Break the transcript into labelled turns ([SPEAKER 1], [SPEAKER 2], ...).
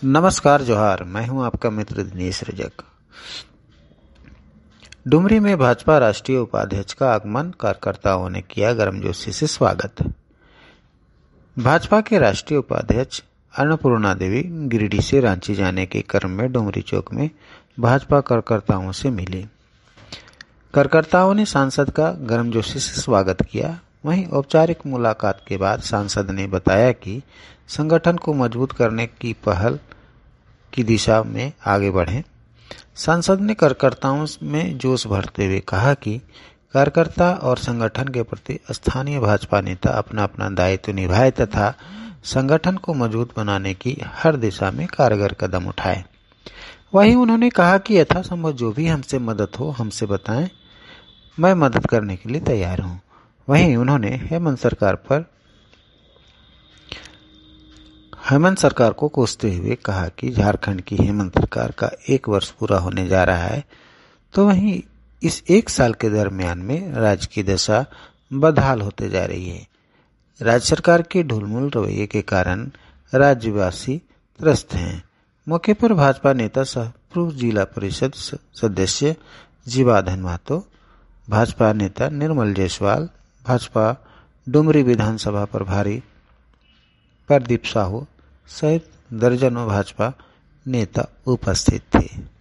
[SPEAKER 1] नमस्कार जोहार। मैं हूं आपका मित्र दिनेश रजक। डुमरी में भाजपा राष्ट्रीय उपाध्यक्ष का आगमन, कार्यकर्ताओं ने किया गर्मजोशी से स्वागत। भाजपा के राष्ट्रीय उपाध्यक्ष अन्नपूर्णा देवी गिरिडीह से रांची जाने के क्रम में डुमरी चौक में भाजपा कार्यकर्ताओं से मिली। कार्यकर्ताओं ने सांसद का गर्मजोशी से स्वागत किया। वहीं औपचारिक मुलाकात के बाद सांसद ने बताया कि संगठन को मजबूत करने की पहल की दिशा में आगे बढ़ें। सांसद ने कार्यकर्ताओं में जोश भरते हुए कहा कि कार्यकर्ता और संगठन के प्रति स्थानीय भाजपा नेता अपना अपना दायित्व निभाए तथा संगठन को मजबूत बनाने की हर दिशा में कारगर कदम उठाए। वहीं उन्होंने कहा कि यथासंभव जो भी हमसे मदद हो हमसे बताएं, मैं मदद करने के लिए तैयार हूं। वहीं उन्होंने हेमंत सरकार को कोसते हुए कहा कि झारखंड की हेमंत सरकार का 1 वर्ष पूरा होने जा रहा है, तो वहीं इस 1 साल के दरमियान में राज्य की दशा बदहाल होते जा रही है। राज्य सरकार के ढुलमुल रवैये के कारण राज्यवासी त्रस्त हैं। मौके पर भाजपा नेता सह पूर्व जिला परिषद सदस्य जीवाधन महतो, भाजपा नेता निर्मल जायसवाल, भाजपा डुमरी विधानसभा प्रभारी प्रदीप साहू सहित दर्जनों भाजपा नेता उपस्थित थे।